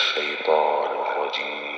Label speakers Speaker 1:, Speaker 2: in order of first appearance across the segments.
Speaker 1: الشيطان الرجيم.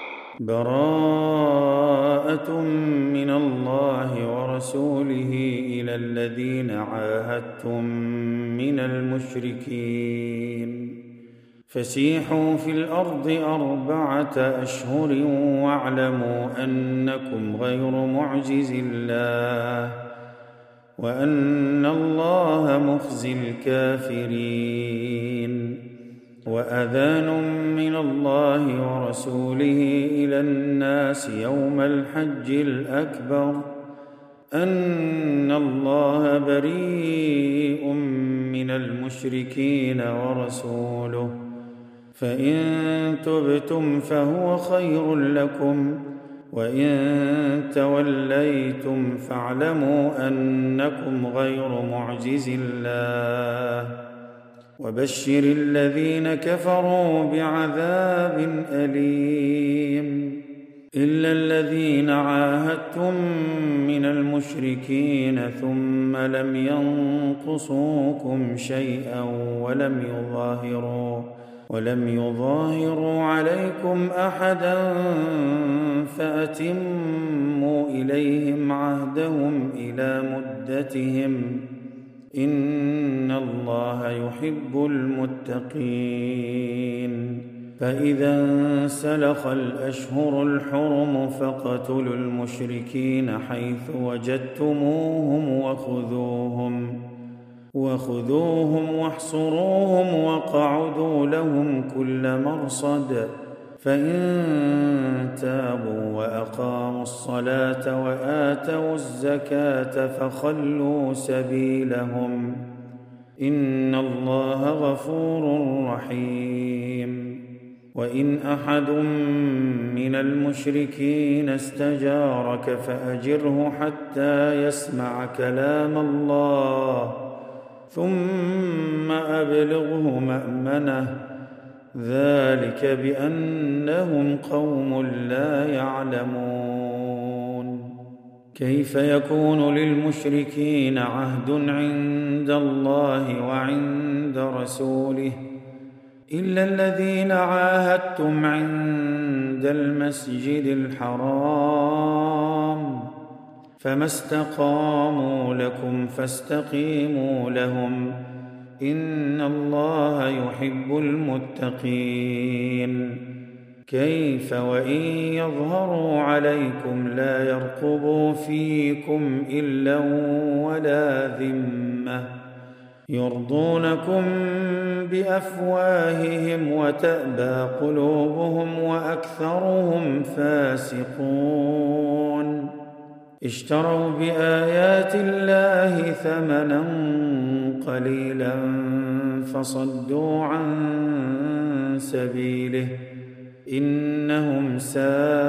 Speaker 2: براءة من الله ورسوله إلى الذين عاهدتم من المشركين فسيحوا في الأرض 4 أشهر واعلموا أنكم غير معجز الله وأن الله مخزي الكافرين. وأذان من الله ورسوله إلى الناس يوم الحج الأكبر أن الله بريء من المشركين ورسوله فإن تبتم فهو خير لكم وإن توليتم فاعلموا أنكم غير معجز الله وبشر الذين كفروا بعذاب أليم. إلا الذين عاهدتم من المشركين ثم لم ينقصوكم شيئا ولم يظاهروا عليكم أحدا فأتموا إليهم عهدهم إلى مدتهم إن الله يحب المتقين. فإذا انسلخ الأشهر الحرم فاقتلوا المشركين حيث وجدتموهم وخذوهم واحصروهم واقعدوا لهم كل مرصد فإن تابوا وأقاموا الصلاة وآتوا الزكاة فخلوا سبيلهم إن الله غفور رحيم. وإن أحد من المشركين استجارك فأجره حتى يسمع كلام الله ثم أبلغه مأمنه ذلك بأنهم قوم لا يعلمون. كيف يكون للمشركين عهد عند الله وعند رسوله إلا الذين عاهدتم عند المسجد الحرام فما استقاموا لكم فاستقيموا لهم إن الله يحب المتقين. كيف وإن يظهروا عليكم لا يرقبوا فيكم إلا ولا ذمة يرضونكم بأفواههم وتأبى قلوبهم وأكثرهم فاسقون. اشتروا بآيات الله ثمنا قليلا فصدوا عن سبيله إنهم ساء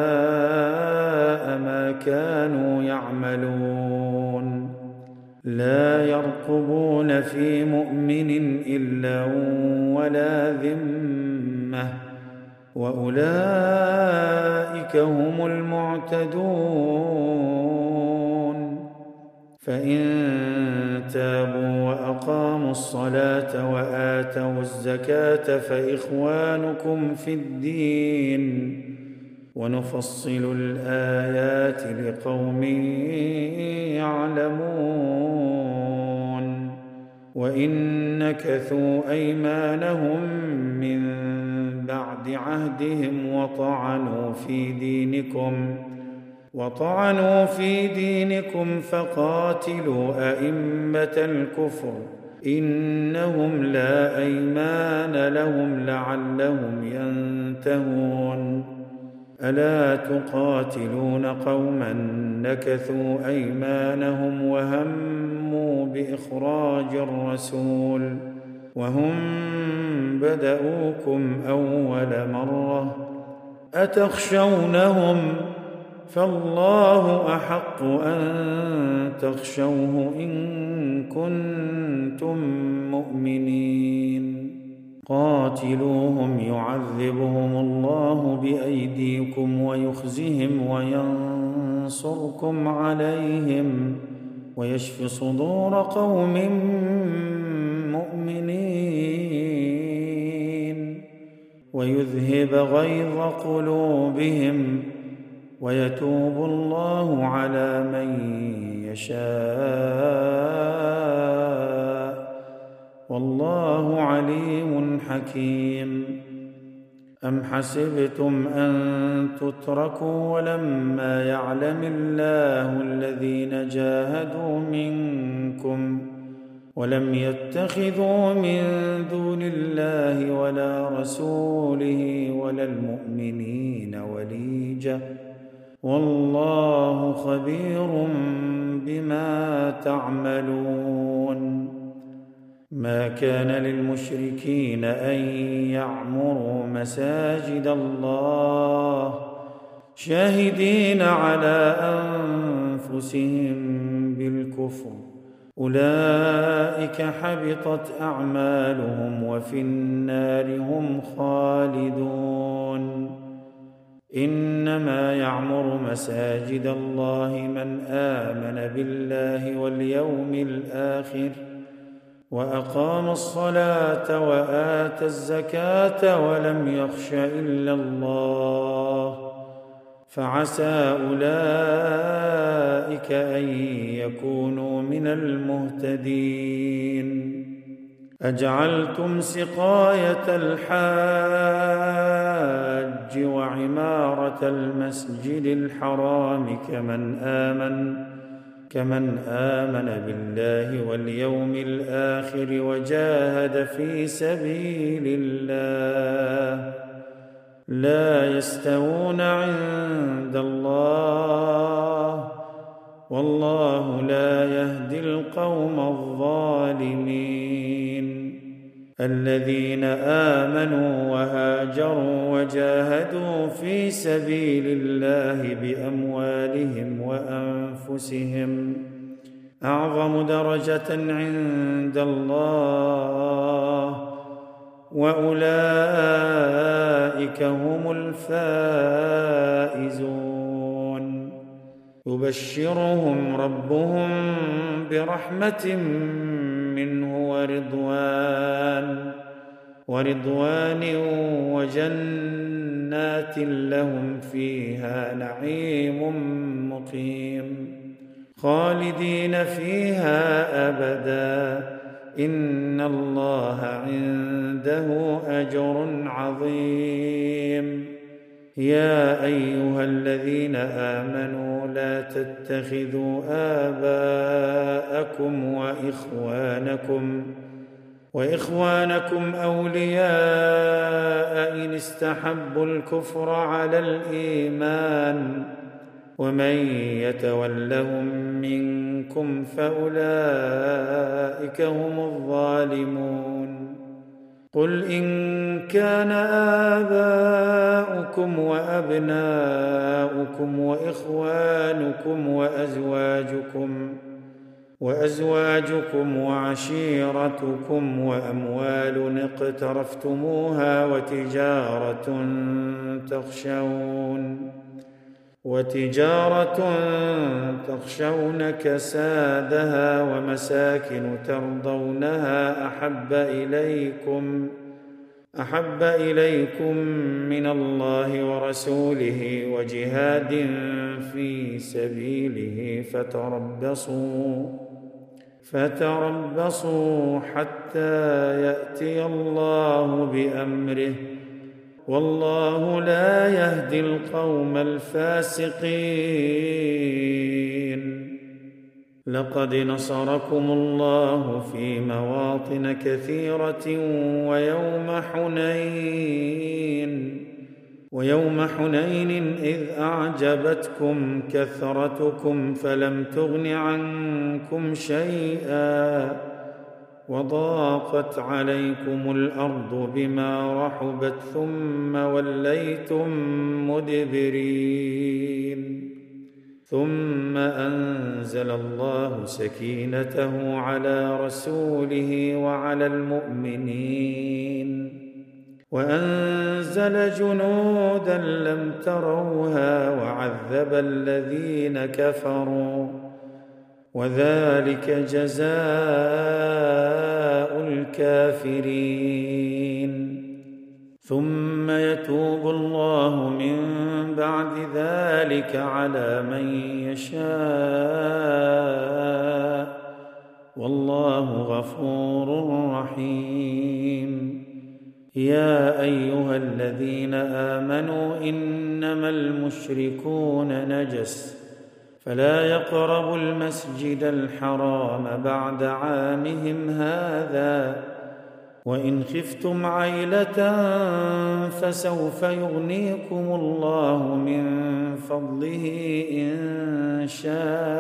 Speaker 2: ما كانوا يعملون. لا يرقبون في مؤمن إلا ولا ذمة وأولئك هم المعتدون. فإن تابوا وأقاموا الصلاة وآتوا الزكاة فإخوانكم في الدين ونفصل الآيات لقوم يعلمون. وإن نكثوا أيمانهم من بعد عهدهم وطعنوا في دينكم فقاتلوا أئمة الكفر إنهم لا أيمان لهم لعلهم ينتهون. ألا تقاتلون قوما نكثوا أيمانهم وهموا بإخراج الرسول وهم بدؤوكم أول مرة أتخشونهم فالله أحق أن تخشوه إن كنتم مؤمنين. قاتلوهم يعذبهم الله بأيديكم ويخزهم وينصركم عليهم ويشف صدور قوم مؤمنين. ويذهب غيظ قلوبهم ويتوب الله على من يشاء والله عليم حكيم. أم حسبتم أن تتركوا ولما يعلم الله الذين جاهدوا منكم ولم يتخذوا من دون الله ولا رسوله ولا المؤمنين وليجة والله خبير بما تعملون. ما كان للمشركين أن يعمروا مساجد الله شاهدين على أنفسهم بالكفر أولئك حبطت أعمالهم وفي النار هم خالدون. إنما يعمر مساجد الله من آمن بالله واليوم الآخر وأقام الصلاة وآتى الزكاة ولم يخش إلا الله فعسى أولئك أن يكونوا من المهتدين. أجعلتم سقاية الحاج وعمارة المسجد الحرام كمن آمن بالله واليوم الآخر وجاهد في سبيل الله لا يستوون عند الله والله لا يهدي القوم الظالمين. الذين آمنوا وهاجروا وجاهدوا في سبيل الله بأموالهم وأنفسهم أعظم درجة عند الله وأولئك هم الفائزون. يبشرهم ربهم برحمة منه ورضوان وجنات لهم فيها نعيم مقيم خالدين فيها أبدا إن الله عنده أجر عظيم. يا أيها الذين آمنوا لا تتخذوا آباءكم وإخوانكم أولياء إن استحبوا الكفر على الإيمان ومن يتولهم منكم فأولئك هم الظالمون. قل إن كان آباؤكم وأبناؤكم وإخوانكم وأزواجكم وعشيرتكم وأموال اقترفتموها وتجارة تخشون كسادها ومساكن ترضونها أحب إليكم من الله ورسوله وجهاد في سبيله فتربصوا حتى يأتي الله بأمره والله لا يهدي القوم الفاسقين. لقد نصركم الله في مواطن كثيرة ويوم حنين إذ أعجبتكم كثرتكم فلم تغن عنكم شيئا وضاقت عليكم الأرض بما رحبت ثم وليتم مدبرين. ثم أنزل الله سكينته على رسوله وعلى المؤمنين وأنزل جنودا لم تروها وعذب الذين كفروا وذلك جزاء الكافرين. ثم يتوب الله من بعد ذلك على من يشاء والله غفور رحيم. يا أيها الذين آمنوا إنما المشركون نجس فلا يقربوا المسجد الحرام بعد عامهم هذا وإن خفتم عيلة فسوف يغنيكم الله من فضله إن شاء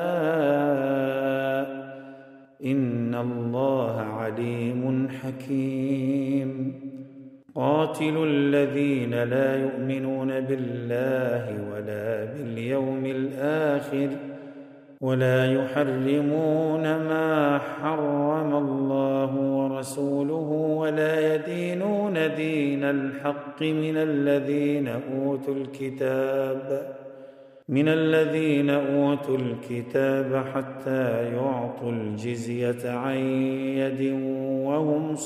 Speaker 2: إن الله عليم حكيم. قاتلوا الذين لا يؤمنون بالله ولا باليوم الآخر ولا يحرمون ما حرم الله ورسوله ولا يدينون دين الحق من الذين أوتوا الكتاب حتى يعطوا الجزية عن يد وهم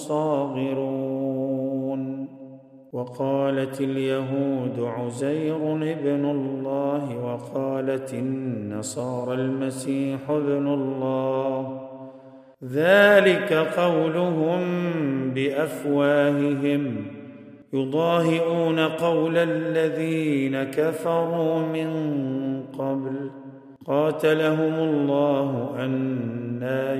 Speaker 2: صاغرون. وقالت اليهود عزير ابن الله وقالت النصارى المسيح ابن الله ذلك قولهم بأفواههم يضاهئون قول الذين كفروا من قبل قاتلهم الله أنى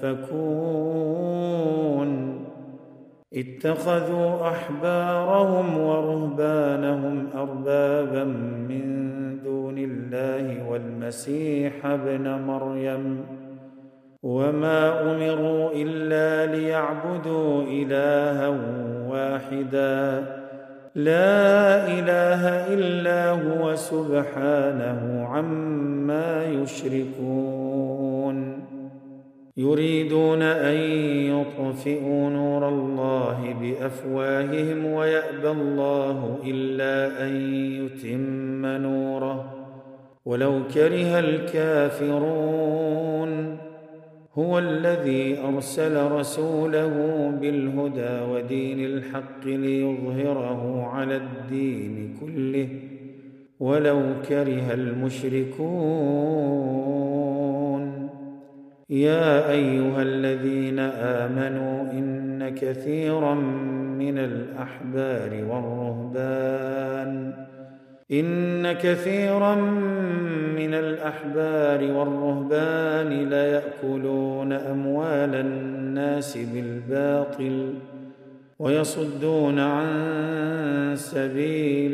Speaker 2: يؤفكون. اتخذوا أحبارهم ورهبانهم أربابا من دون الله والمسيح ابن مريم وما أمروا إلا ليعبدوا إلها واحدا لا إله إلا هو سبحانه عما يشركون. يريدون أن يطفئوا نور الله بأفواههم ويأبى الله إلا أن يتم نوره ولو كره الكافرون. هو الذي أرسل رسوله بالهدى ودين الحق ليظهره على الدين كله ولو كره المشركون. يا أيها الذين آمنوا إن كثيرا من الأحبار والرهبان ليأكلون أموال الناس بالباطل ويصدون عن سبيل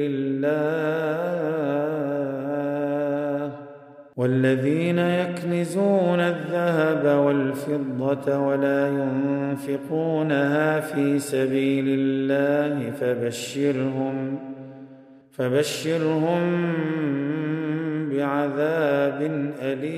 Speaker 2: الله. والذين يكنزون الذهب والفضة ولا ينفقونها في سبيل الله فبشرهم بعذاب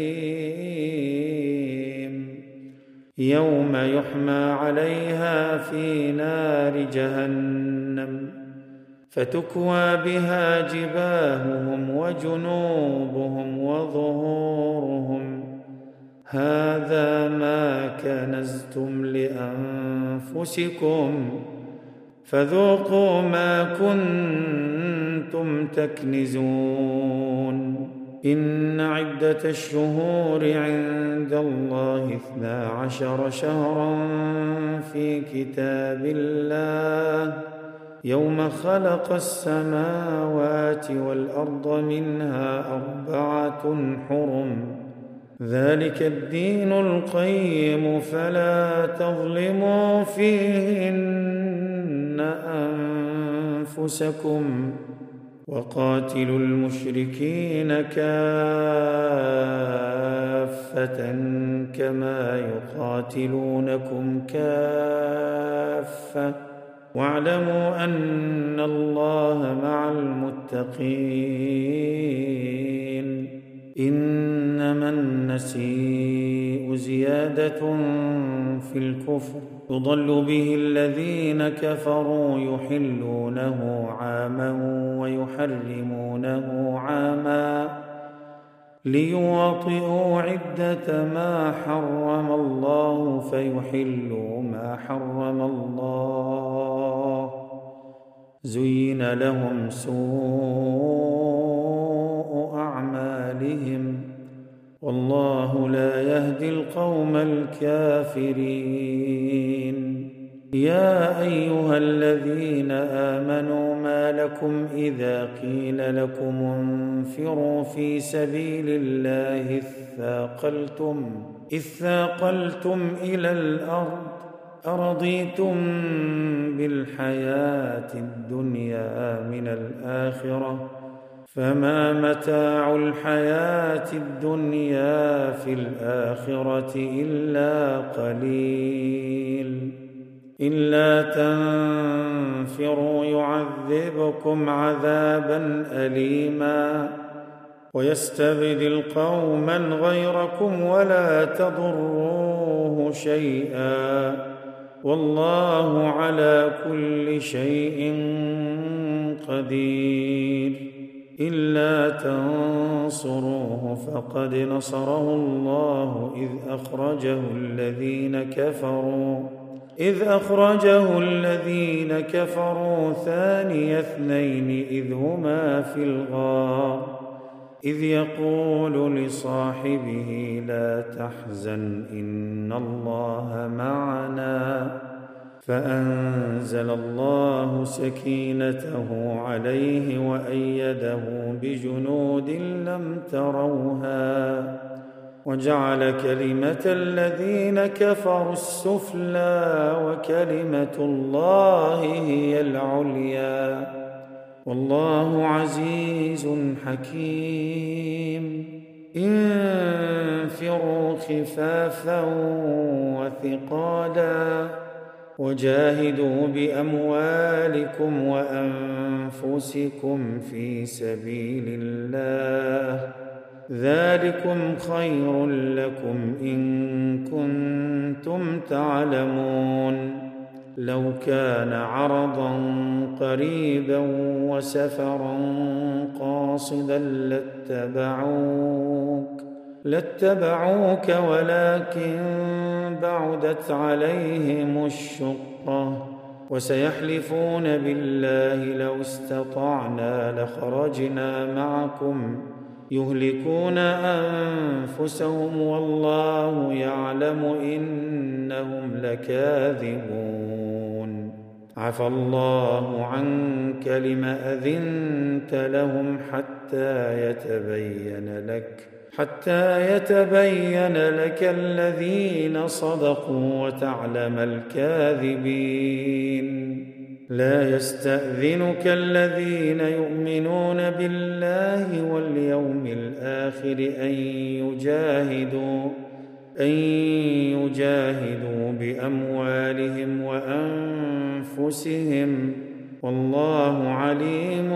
Speaker 2: أليم يوم يحمى عليها في نار جهنم فتكوى بها جباههم وجنوبهم وظهورهم هذا ما كنزتم لأنفسكم فذوقوا ما كنتم تكنزون. إن عدة الشهور عند الله 12 شهرا في كتاب الله يوم خلق السماوات والأرض منها 4 حرم ذلك الدين القيم فلا تظلموا فيهن أنفسكم وقاتلوا المشركين كافة كما يقاتلونكم كافة واعلموا أن الله مع المتقين. إنما النسيء زيادة في الكفر يضل به الذين كفروا يحلونه عاما ويحرمونه عاما ليواطئوا عدة ما حرم الله فيحلوا ما حرم الله زين لهم سوء أعمالهم والله لا يهدي القوم الكافرين. يا أيها الذين آمنوا ما لكم إذا قيل لكم انفروا في سبيل الله إذ ثاقلتم إلى الأرض أرضيتم بالحياة الدنيا من الآخرة فما متاع الحياة الدنيا في الآخرة إلا قليل. إلا تنفروا يعذبكم عذابا أليما ويستبدل قوما غيركم ولا تضروه شيئا والله على كل شيء قدير. إلا تنصروه فقد نصره الله إذ أخرجه الذين كفروا ثاني اثنين إذ هما في الغار إذ يقول لصاحبه لا تحزن إن الله معنا فأنزل الله سكينته عليه وأيده بجنود لم تروها وجعل كلمة الذين كفروا السفلى وكلمة الله هي العليا والله عزيز حكيم. انفروا خفافا وثقالا وجاهدوا بأموالكم وأنفسكم في سبيل الله ذلكم خير لكم إن كنتم تعلمون. لو كان عرضا قريبا وسفرا قاصدا لاتبعوك ولكن بعدت عليهم الشقة وسيحلفون بالله لو استطعنا لخرجنا معكم يهلكون أنفسهم والله يعلم إنهم لكاذبون. عفى الله عنك لم أذنت لهم حتى يتبين لك الذين صدقوا وتعلم الكاذبين. لا يستأذنك الذين يؤمنون بالله واليوم الآخر أن يجاهدوا بأموالهم وأنفسهم والله عليم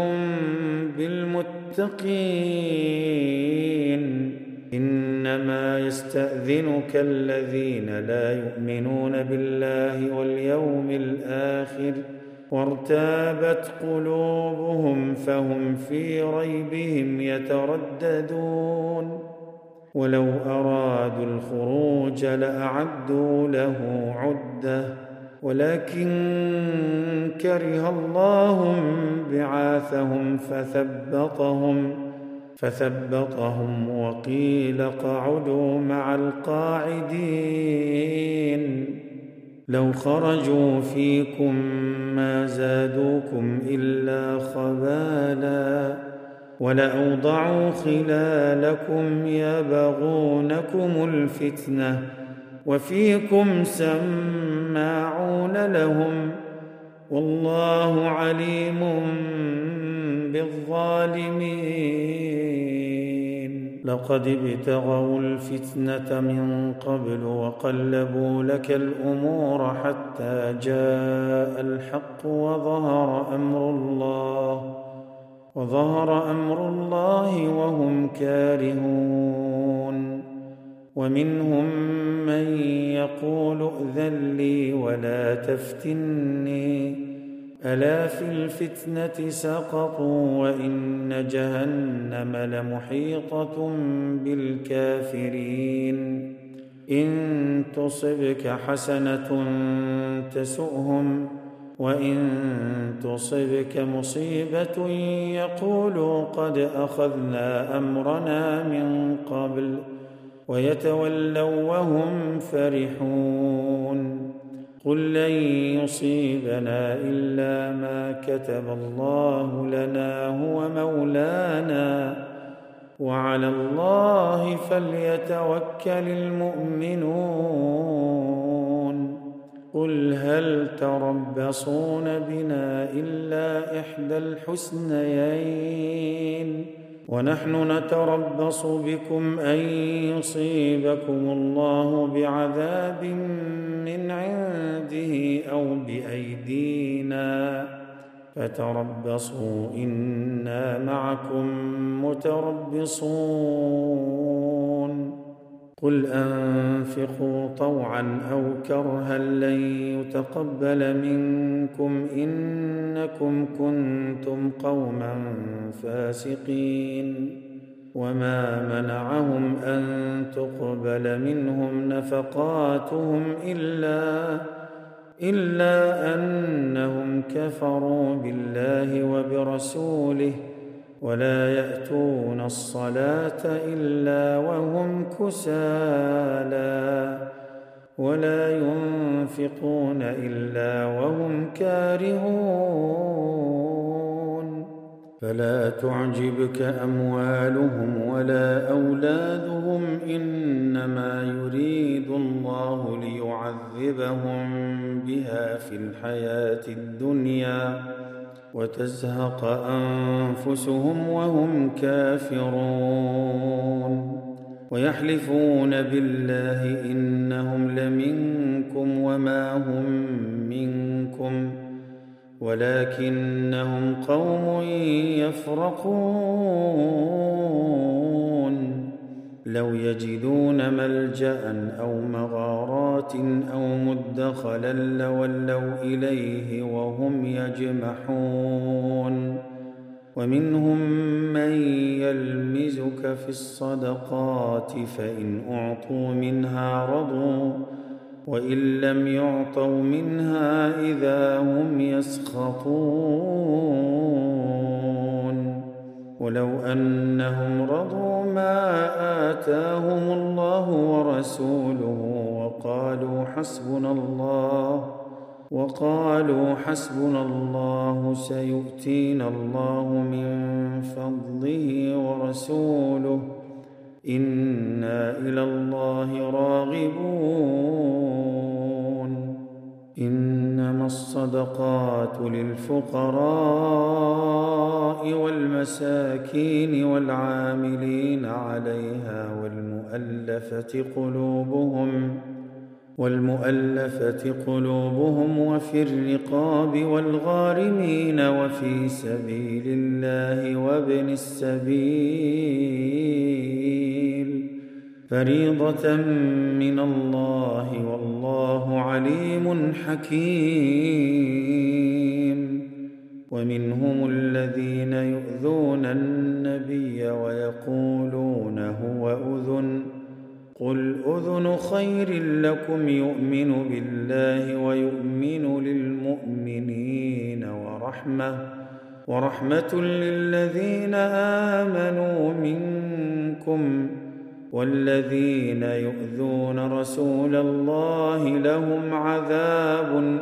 Speaker 2: بالمتقين. إنما يستأذنك الذين لا يؤمنون بالله واليوم الآخر وارتابت قلوبهم فهم في ريبهم يترددون. ولو أرادوا الخروج لأعدوا له عدة ولكن كره الله بعاثهم فثبطهم وقيل اقعدوا مع القاعدين. لو خرجوا فيكم ما زادوكم إلا خبالا ولأوضعوا خلالكم يبغونكم الفتنة وفيكم سماعون لهم والله عليم بالظالمين. لقد ابتغوا الفتنة من قبل وقلبوا لك الأمور حتى جاء الحق وظهر أمر الله وهم كارهون. ومنهم من يقول ائذن لي ولا تفتني ألا في الفتنة سقطوا وإن جهنم لمحيطة بالكافرين. إن تصبك حسنة تسؤهم وإن تصبك مصيبة يقولوا قد أخذنا أمرنا من قبل ويتولوا وهم فرحون. قل لن يصيبنا إلا ما كتب الله لنا هو مولانا وعلى الله فليتوكل المؤمنون. قل هل تربصون بنا إلا إحدى الحسنيين ونحن نتربص بكم أن يصيبكم الله بعذاب من عنده أو بأيدينا فتربصوا إنا معكم متربصون. قل أنفقوا طوعا أو كرها لن يتقبل منكم إنكم كنتم قوما فاسقين. وما منعهم أن تقبل منهم نفقاتهم إلا أنهم كفروا بالله وبرسوله ولا يأتون الصلاة إلا وهم كسالى ولا ينفقون إلا وهم كارهون. فلا تعجبك أموالهم ولا أولادهم إنما يريد الله ليعذبهم بها في الحياة الدنيا وتزهق أنفسهم وهم كافرون. ويحلفون بالله إنهم لمنكم وما هم منكم ولكنهم قوم يفرقون. لو يجدون ملجأ أو مغارات أو مدخلا لولوا إليه وهم يجمحون. ومنهم من يلمزك في الصدقات فإن أعطوا منها رضوا وإن لم يعطوا منها إذا هم يسخطون. ولو أنهم رضوا ما آتاهم الله ورسوله وقالوا حسبنا الله سيؤتينا الله من فضله ورسوله إنا إلى الله راغبون. إنما الصدقات للفقراء والمساكين والعاملين عليها والمؤلفة قلوبهم وفي الرقاب والغارمين وفي سبيل الله وابن السبيل فريضة من الله والله عليم حكيم. ومنهم الذين يؤذون النبي ويقولون هو أذن قل أذن خير لكم يؤمن بالله ويؤمن للمؤمنين ورحمة للذين آمنوا منكم والذين يؤذون رسول الله لهم عذاب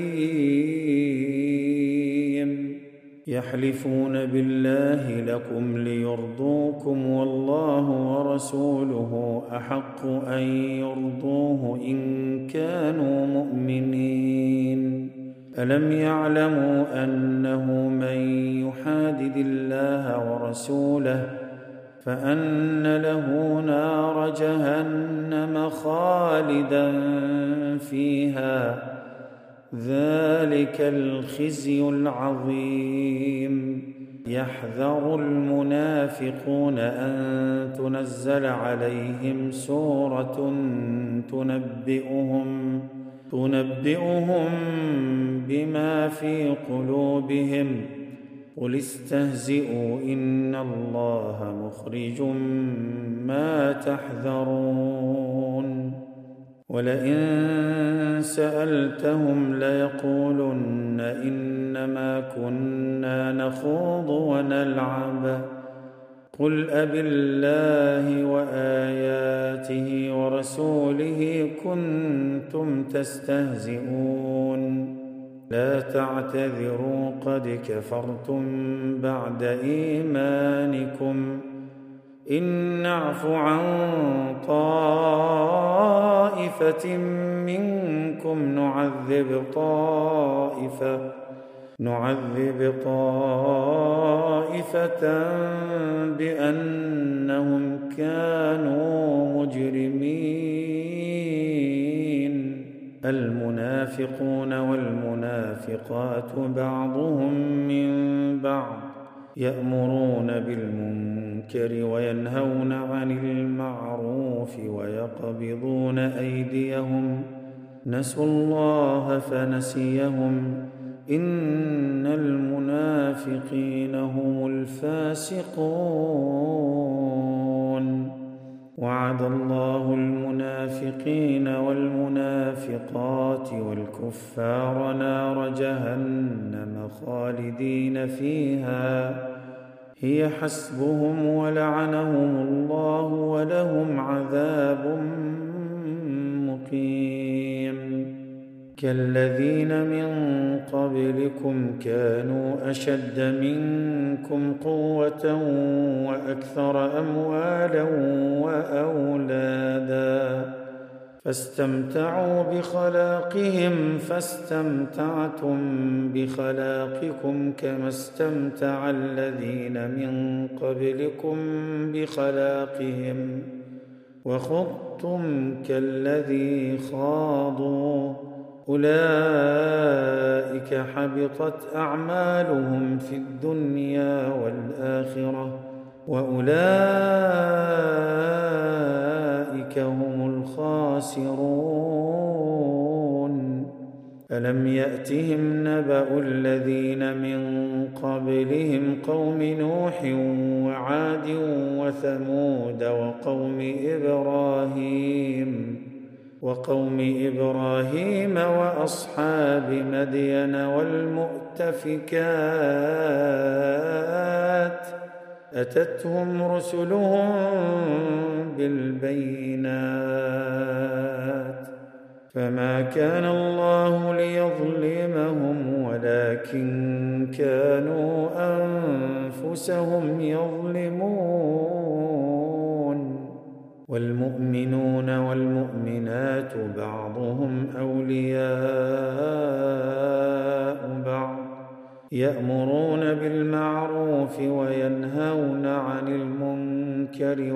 Speaker 2: أليم. يحلفون بالله لكم ليرضوكم والله ورسوله أحق أن يرضوه إن كانوا مؤمنين. ألم يعلموا أنه من يحادد الله ورسوله فأن له نار جهنم خالدا فيها ذلك الخزي العظيم. يحذر المنافقون أن تنزل عليهم سورة تنبئهم بما في قلوبهم قل استهزئوا إن الله مخرج ما تحذرون. ولئن سألتهم ليقولن إنما كنا نخوض ونلعب قل أبالله وآياته ورسوله كنتم تستهزئون لا تعتذروا قد كفرتم بعد إيمانكم إن نعف عن طائفة منكم نعذب طائفة بأنهم كانوا مجرمين المنافقون والمنافقات بعضهم من بعض يأمرون بالمنكر وينهون عن المعروف ويقبضون أيديهم نسوا الله فنسيهم إن المنافقين هم الفاسقون وعد الله المنافقين والمنافقات والكفار نار جهنم خالدين فيها هي حسبهم ولعنهم الله ولهم عذاب مقيم كالذين من قبلكم كانوا أشد منكم قوة وأكثر أموالا وأولادا فاستمتعوا بخلاقهم فاستمتعتم بخلاقكم كما استمتع الذين من قبلكم بخلاقهم وخضتم كالذي خاضوا أولئك حبطت أعمالهم في الدنيا والآخرة وأولئك هم الخاسرون ألم يأتهم نبأ الذين من قبلهم قوم نوح وعاد وثمود وقوم إبراهيم وأصحاب مدين والمؤتفكات أتتهم رسلهم بالبينات فما كان الله ليظلمهم ولكن كانوا أنفسهم يظلمون والمؤمنون والمؤمنات بعضهم أولياء بعض يأمرون بالمعروف وينهون عن المنكر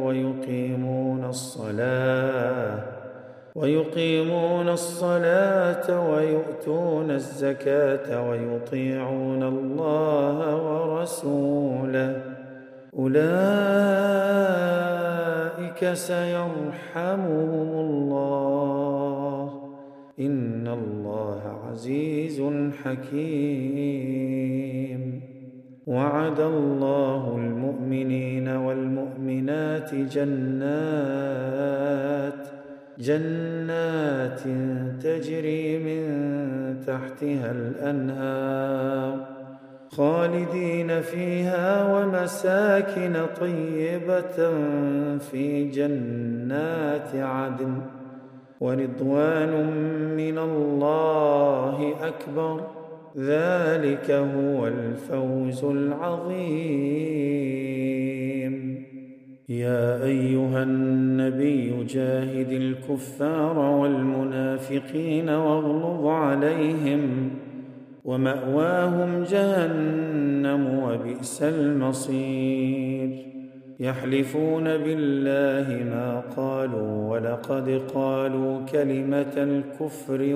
Speaker 2: ويقيمون الصلاة ويؤتون الزكاة ويطيعون الله ورسوله أولئك سيرحمهم الله إن الله عزيز حكيم وعد الله المؤمنين والمؤمنات جنات تجري من تحتها الأنهار خالدين فيها ومساكن طيبة في جنات عدن ورضوان من الله أكبر ذلك هو الفوز العظيم يا أيها النبي جاهد الكفار والمنافقين واغلظ عليهم ومأواهم جهنم وبئس المصير يحلفون بالله ما قالوا ولقد قالوا كلمة الكفر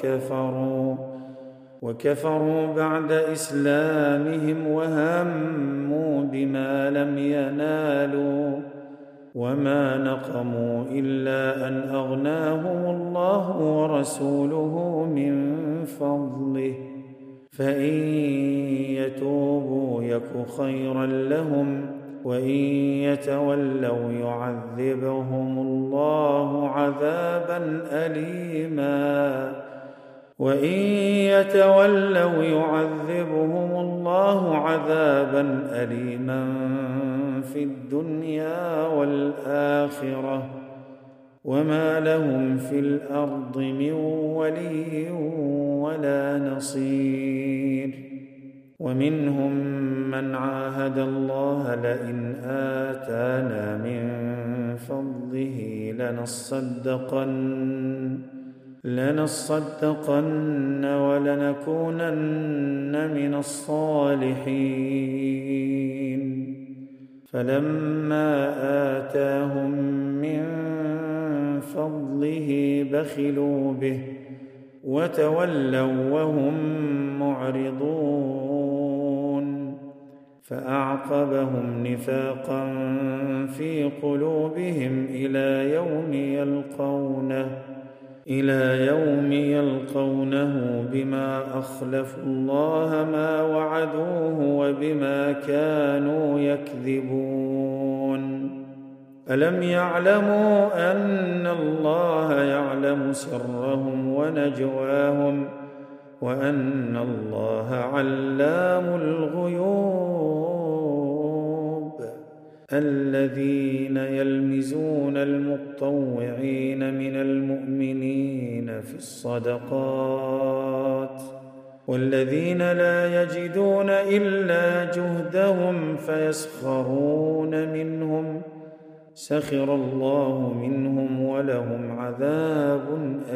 Speaker 2: وكفروا بعد إسلامهم وهموا بما لم ينالوا وما نقموا إلا أن أغناهم الله ورسوله من فضله فإن يتوبوا يك خيرا لهم وإن يتولوا يعذبهم الله عذابا أليما وإن يتولوا يعذبهم الله عذابا أليما في الدنيا والآخرة وما لهم في الأرض من ولي ولا نصير ومنهم من عاهد الله لئن آتانا من فضله لنصدقن ولنكونن من الصالحين فلما آتاهم من فضله بخلوا به وتولوا وهم معرضون فأعقبهم نفاقا في قلوبهم إلى يوم يلقونه بما أخلفوا الله ما وعدوه وبما كانوا يكذبون ألم يعلموا أن الله يعلم سرهم ونجواهم وأن الله علام الغيوب الذين يلمزون المطوعين من المؤمنين في الصدقات والذين لا يجدون إلا جهدهم فيسخرون منهم سخر الله منهم ولهم عذاب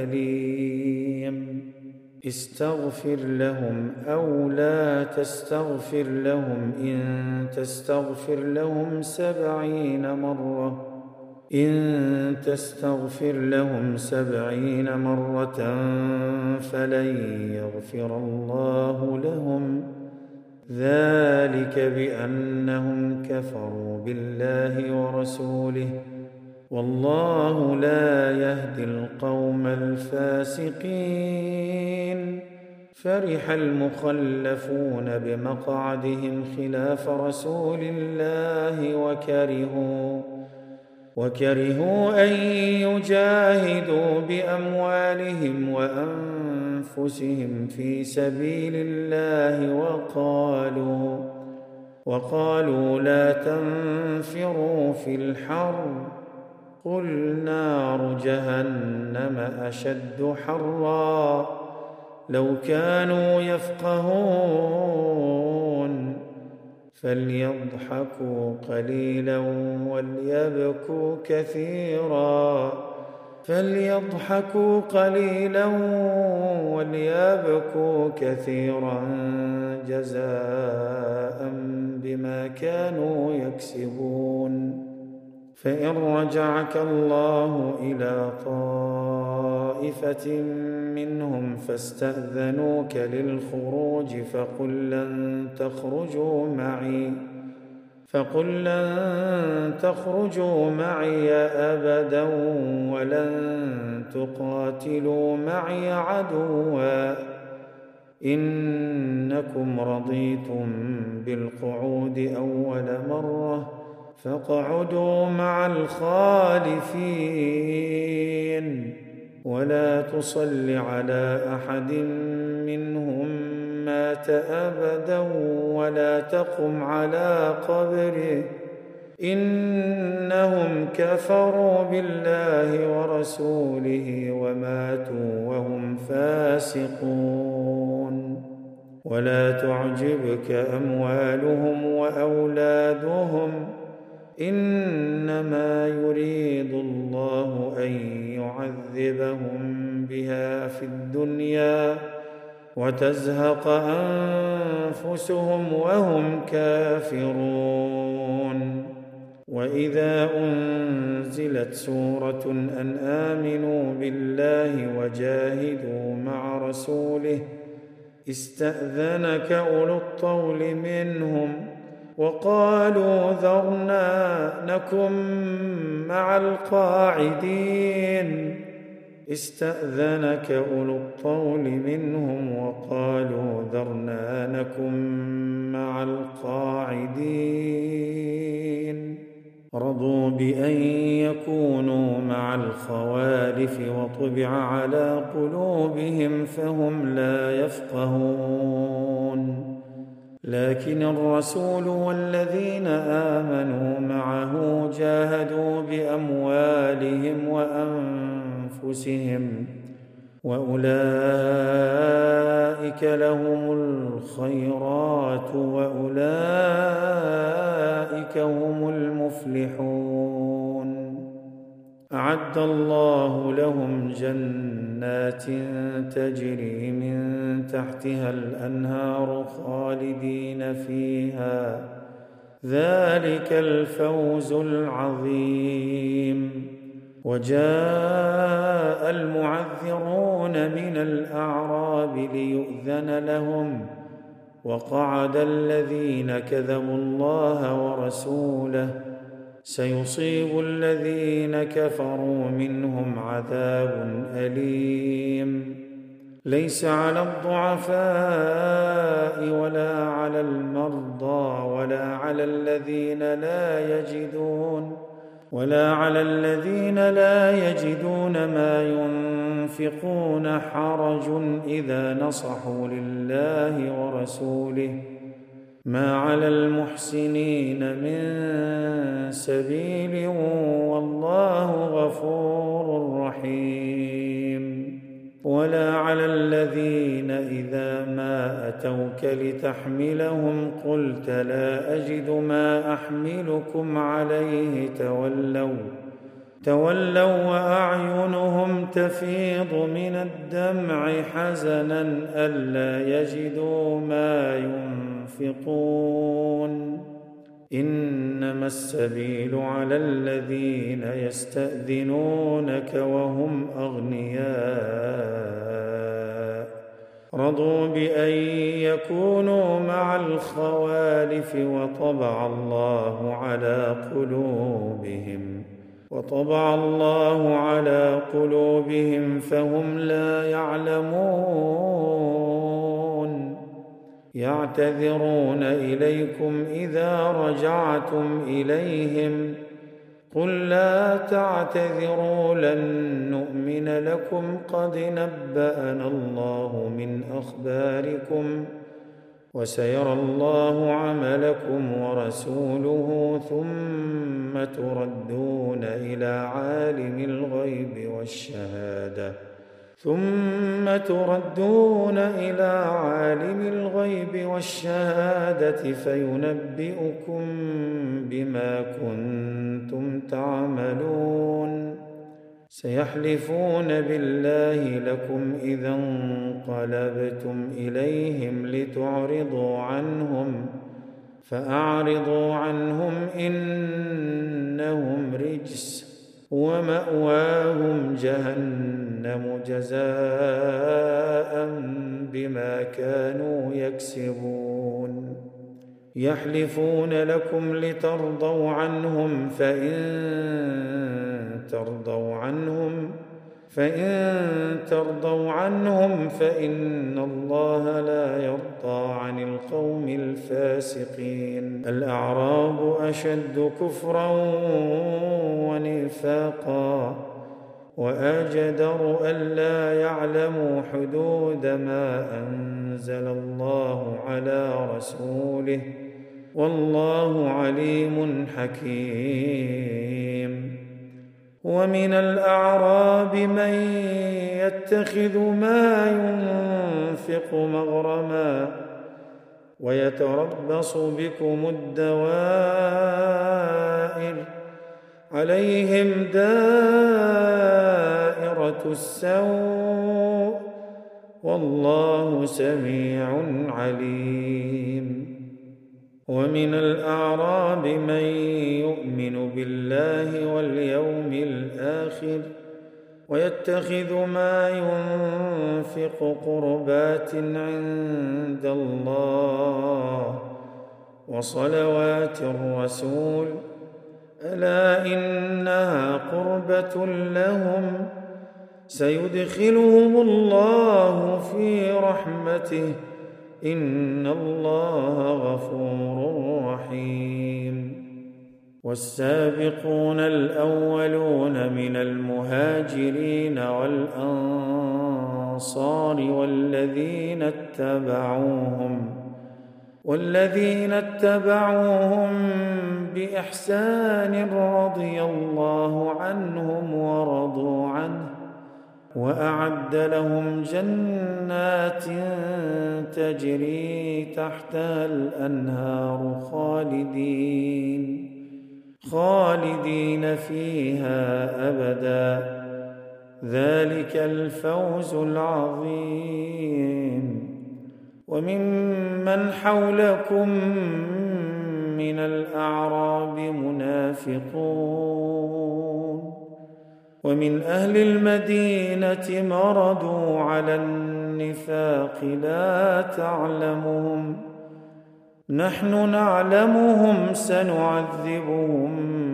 Speaker 2: أليم استغفر لهم أو لا تستغفر لهم إن تستغفر لهم 70 مرة فلن يغفر الله لهم ذلك بأنهم كفروا بالله ورسوله والله لا يهدي القوم الفاسقين فرح المخلفون بمقعدهم خلاف رسول الله وكرهوا أن يجاهدوا بأموالهم وأنفسهم في سبيل الله وقالوا لا تنفروا في الحر قل نار جهنم أشد حرا لو كانوا يفقهون فليضحكوا قليلا وليبكوا كثيرا جزاء بما كانوا يكسبون فإن رجعك الله إلى طائفة منهم فاستأذنوك للخروج فقل لن تخرجوا معي أبدا ولن تقاتلوا معي عدوا إنكم رضيتم بالقعود أول مرة فاقعدوا مع الخالفين ولا تصل على أحد منهم مات أبدا ولا تقم على قبره إنهم كفروا بالله ورسوله وماتوا وهم فاسقون ولا تعجبك أموالهم وأولادهم إنما يريد الله أن يعذبهم بها في الدنيا وتزهق أنفسهم وهم كافرون وإذا أنزلت سورة أن آمنوا بالله وجاهدوا مع رسوله استأذنك أولو الطول منهم وقالوا ذرنا نكن مع القاعدين استأذنك أولو الطول منهم وقالوا ذرنا نكن مع القاعدين رضوا بأن يكونوا مع الخوالف وطبع على قلوبهم فهم لا يفقهون. لكن الرسول والذين آمنوا معه جاهدوا بأموالهم وأنفسهم وأولئك لهم الخيرات وأولئك هم المفلحون. أعد الله لهم جنات تجري من تحتها الأنهار خالدين فيها، ذلك الفوز العظيم. وجاء المعذرون من الأعراب ليؤذن لهم، وقعد الذين كذبوا الله ورسوله، سيصيب الذين كفروا منهم عذاب أليم. ليس على الضعفاء ولا على المرضى ولا على الذين لا يجدون ما ينفقون حرج إذا نصحوا لله ورسوله، ما على المحسنين من سبيل والله غفور رحيم. ولا على الذين إذا ما أتوك لتحملهم قلت لا أجد ما أحملكم عليه تولوا وأعينهم تفيض من الدمع حزنا ألا يجدوا ما ينفقون. إنما السبيل على الذين يستأذنونك وهم أغنياء، رضوا بأن يكونوا مع الخوالف وطبع الله على قلوبهم فهم لا يعلمون. يعتذرون إليكم إذا رجعتم إليهم، قل لا تعتذروا لن نؤمن لكم قد نبأنا الله من أخباركم وسيرى الله عملكم ورسوله ثم تردون إلى عالم الغيب والشهادة فينبئكم بما كنتم تعملون. سيحلفون بالله لكم إذا انقلبتم إليهم لتعرضوا عنهم، فأعرضوا عنهم إنهم رجس ومأواهم جهنم جزاء بما كانوا يكسبون. يحلفون لكم لترضوا عنهم، فإن ترضوا عنهم فإن الله لا يرضى عن القوم الفاسقين. الأعراب أشد كفرا ونفاقا وأجدر ألا يعلموا حدود ما أنزل الله على رسوله، والله عليم حكيم. ومن الأعراب من يتخذ ما ينفق مغرما ويتربص بكم الدوائر، عليهم دائرة السوء والله سميع عليم. ومن الأعراب من يؤمن بالله واليوم الآخر ويتخذ ما ينفق قربات عند الله وصلوات الرسول، ألا إنها قربة لهم، سيدخلهم الله في رحمته، إن الله غفور رحيم. والسابقون الأولون من المهاجرين والأنصار والذين اتبعوهم بإحسان رضي الله عنهم ورضوا عنه وأعد لهم جنات تجري تحتها الأنهار خالدين فيها أبدا، ذلك الفوز العظيم. وممن حولكم من الأعراب منافقون، ومن أهل المدينة مردوا على النفاق لا تعلمهم، نحن نعلمهم سنعذبهم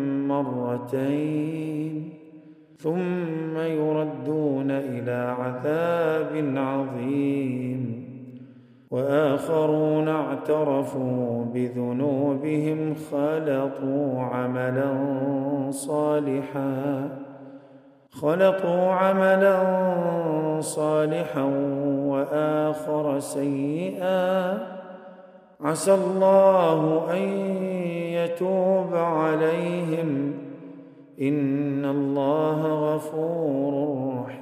Speaker 2: مرتين ثم يردون إلى عذاب عظيم، وآخرون اعترفوا بذنوبهم خلطوا عملا صالحا وآخر سيئا، عسى الله أن يتوب عليهم، إن الله غفور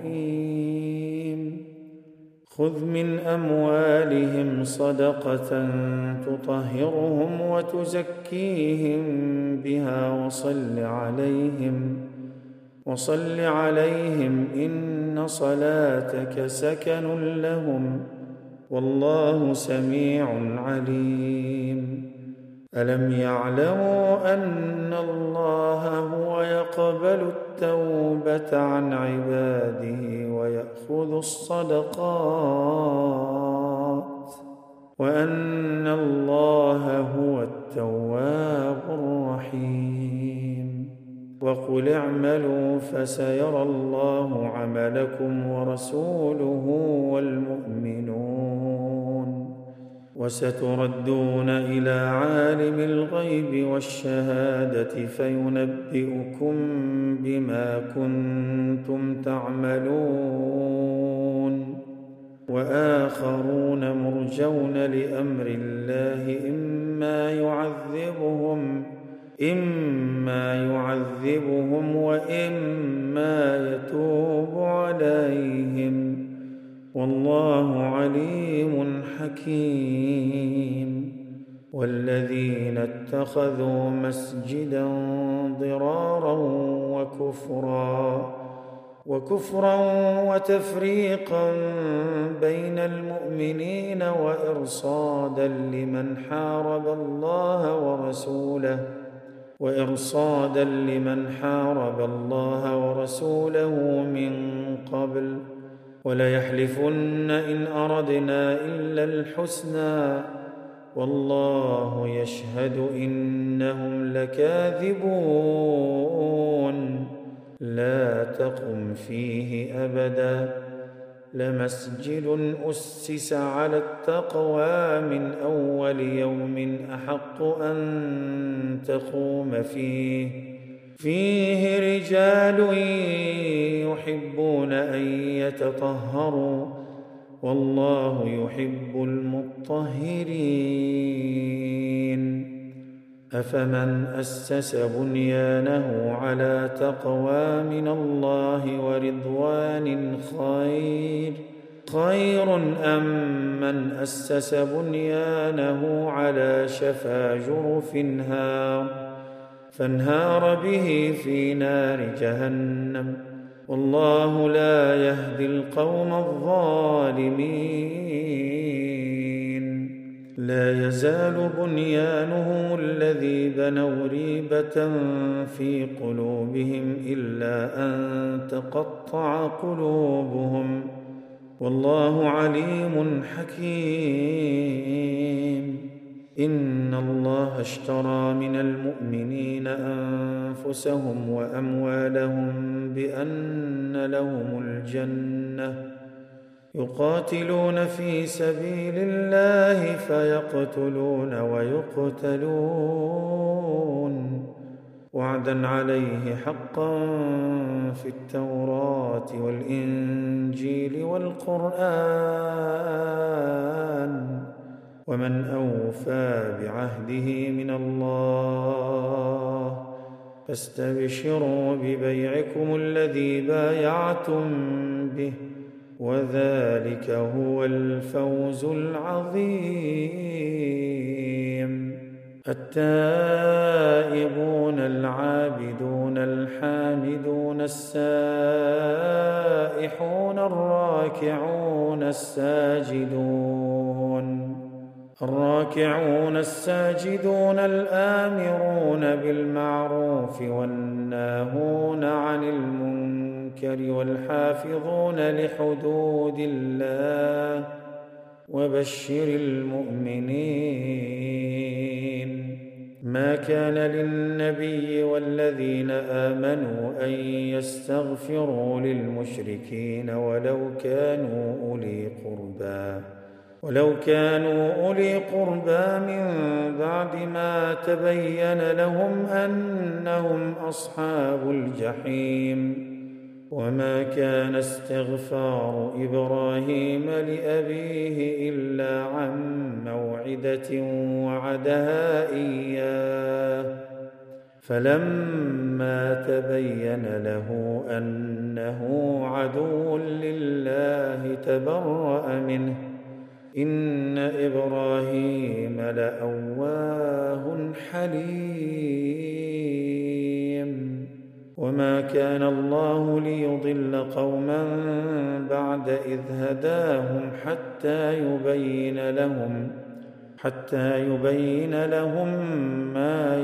Speaker 2: رحيم. خذ من أموالهم صدقة تطهرهم وتزكيهم بها وصل عليهم إن صلاتك سكن لهم، والله سميع عليم. ألم يعلموا أن الله هو يقبل التوبة عن عباده ويأخذ الصدقات، وأن الله هو التواب الرحيم. وقل اعملوا فسيرى الله عملكم ورسوله والمؤمنون، وستردون إلى عالم الغيب والشهادة فينبئكم بما كنتم تعملون. وآخرون مرجون لأمر الله إما يعذبهم وإما يتوب عليهم، والله عليم حكيم. والذين اتخذوا مسجدا ضرارا وكفرا وتفريقا بين المؤمنين وإرصادا لمن حارب الله ورسوله من قبل، وليحلفن إن أردنا إلا الحسنى والله يشهد إنهم لكاذبون. لا تقم فيه أبدا، لمسجد أسس على التقوى من أول يوم أحق أن تقوم فيه رجال يحبون أن يتطهروا والله يحب المطهرين. أفمن أسس بنيانه على تقوى من الله ورضوان خير أم من أسس بنيانه على شفا جرف فانهار به في نار جهنم، والله لا يهدي القوم الظالمين. لا يزال بنيانهم الذي بنوا ريبة في قلوبهم إلا أن تقطع قلوبهم، والله عليم حكيم. إن الله اشترى من المؤمنين أنفسهم وأموالهم بأن لهم الجنة، يقاتلون في سبيل الله فيقتلون ويقتلون، وعدا عليه حقا في التوراة والإنجيل والقرآن، ومن أوفى بعهده من الله، فاستبشروا ببيعكم الذي بايعتم به، وذلك هو الفوز العظيم. التائبون العابدون الحامدون السائحون الراكعون الساجدون الآمرون بالمعروف والناهون عن المنكر والحافظون لحدود الله، وبشر المؤمنين. ما كان للنبي والذين آمنوا أن يستغفروا للمشركين ولو كانوا أولي قربى من بعد ما تبين لهم أنهم أصحاب الجحيم. وما كان استغفار إبراهيم لأبيه إلا عن موعدة وعدها إياه، فلما تبين له أنه عدو لله تبرأ منه، إن إبراهيم لأواه حليم. وما كان الله ليضل قوما بعد إذ هداهم حتى يبين لهم ما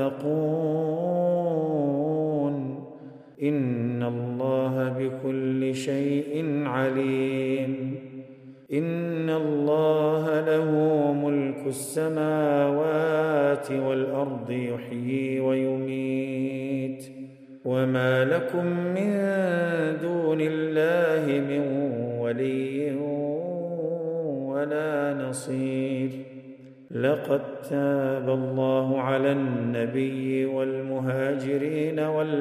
Speaker 2: يتقون، إن الله بكل شيء عليم. إن الله له ملك السماوات والأرض يحيي ويميت، وما لكم من دون الله من ولي ولا نصير. لقد تاب الله على النبي والمهاجرين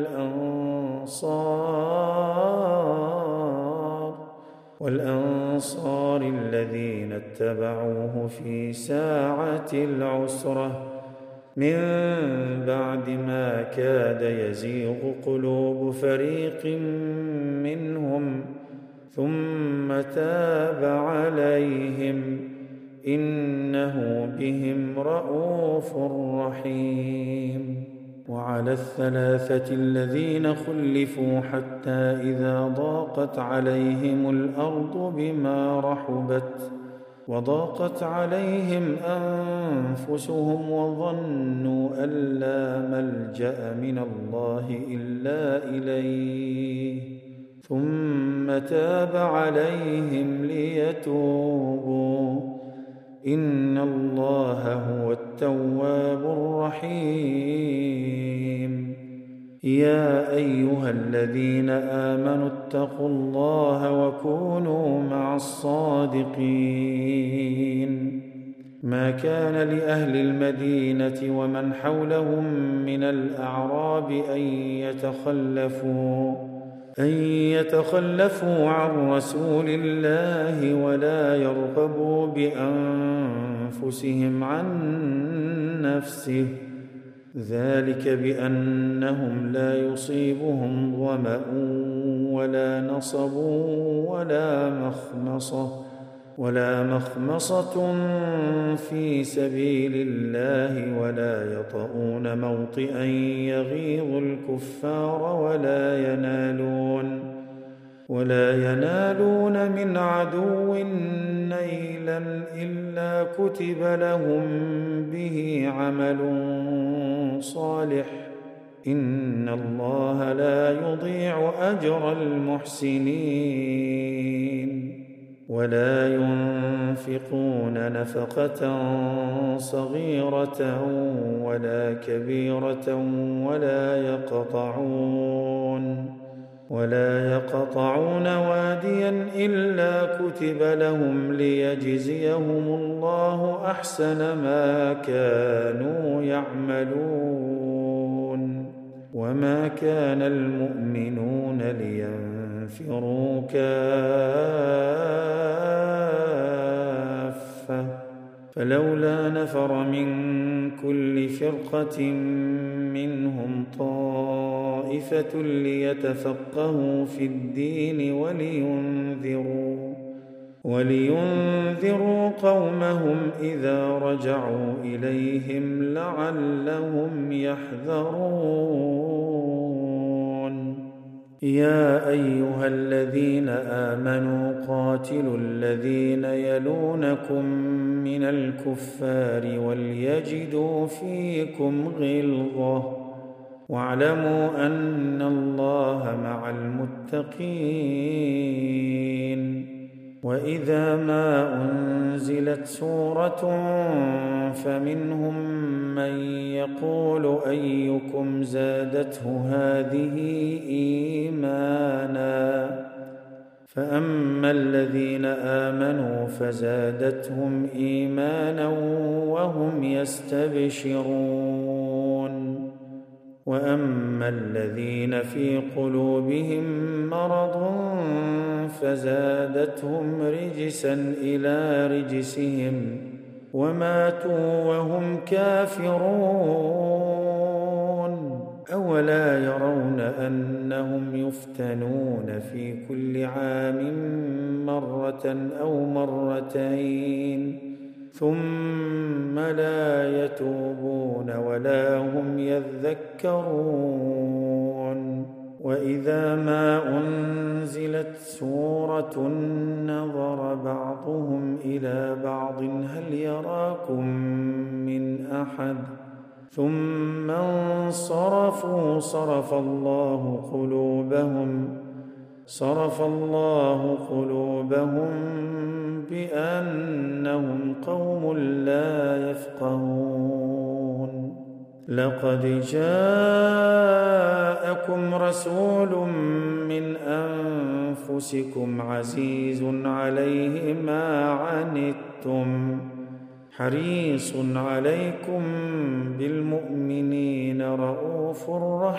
Speaker 2: والأنصار الذين اتبعوه في ساعة العسرة من بعد ما كاد يزيغ قلوب فريق منهم، ثم تاب عليهم، إنه بهم رءوف رحيم. وعلى الثلاثة الذين خلفوا حتى إذا ضاقت عليهم الأرض بما رحبت وضاقت عليهم أنفسهم وظنوا أن لا ملجأ من الله إلا إليه، ثم تاب عليهم ليتوبوا، إن الله هو التواب الرحيم. يا أيها الذين آمنوا اتقوا الله وكونوا مع الصادقين. ما كان لأهل المدينة ومن حولهم من الأعراب أن يتخلفوا عن رسول الله ولا يرغبوا بأنفسهم عن نفسه، ذلك بأنهم لا يصيبهم ظمأ ولا نصب ولا مخمصة في سبيل الله، ولا يطؤون موطئا يغيظ الكفار ولا ينالون من عدو نيلا إلا كتب لهم به عمل صالح، إن الله لا يضيع أجر المحسنين. ولا ينفقون نفقة صغيرة ولا كبيرة ولا يقطعون واديا إلا كتب لهم ليجزيهم الله أحسن ما كانوا يعملون. وما كان المؤمنون لينفروا كافة فلولا نفر من كل فرقة منهم طائفة ليتفقهوا في الدين ولينذروا قومهم إذا رجعوا إليهم لعلهم يحذرون يا أيها الذين آمنوا قاتلوا الذين يلونكم من الكفار وليجدوا فيكم غلظة واعلموا أن الله مع المتقين وإذا ما أنزلت سورة فمنهم من يقول أيكم زادته هذه إيمانا فأما الذين آمنوا فزادتهم إيمانا وهم يستبشرون وأما الذين في قلوبهم مرض فزادتهم رجسا إلى رجسهم وماتوا وهم كافرون أولا يرون أنهم يفتنون في كل عام مرة أو مرتين ثم لا يتوبون ولا هم يذكرون وإذا ما أنزلت سورة نظر بعضهم إلى بعض هل يراكم من أحد ثم انصرفوا صرف الله قلوبهم بأنهم قوم لا يفقهون لقد جاءكم رسول من أنفسكم عزيز عليه ما عنتم حريص عليكم بالمؤمنين رءوف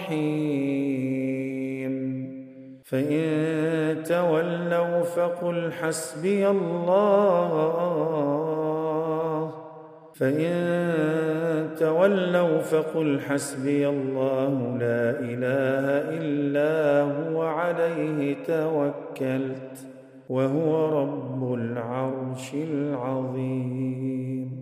Speaker 2: رحيم فإن تولوا فقل حسبي الله لا إله إلا هو عليه توكلت وهو رب العرش العظيم